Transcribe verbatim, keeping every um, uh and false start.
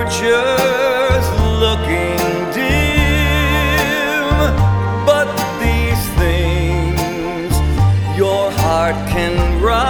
pictures looking dim, but these things your heart can write.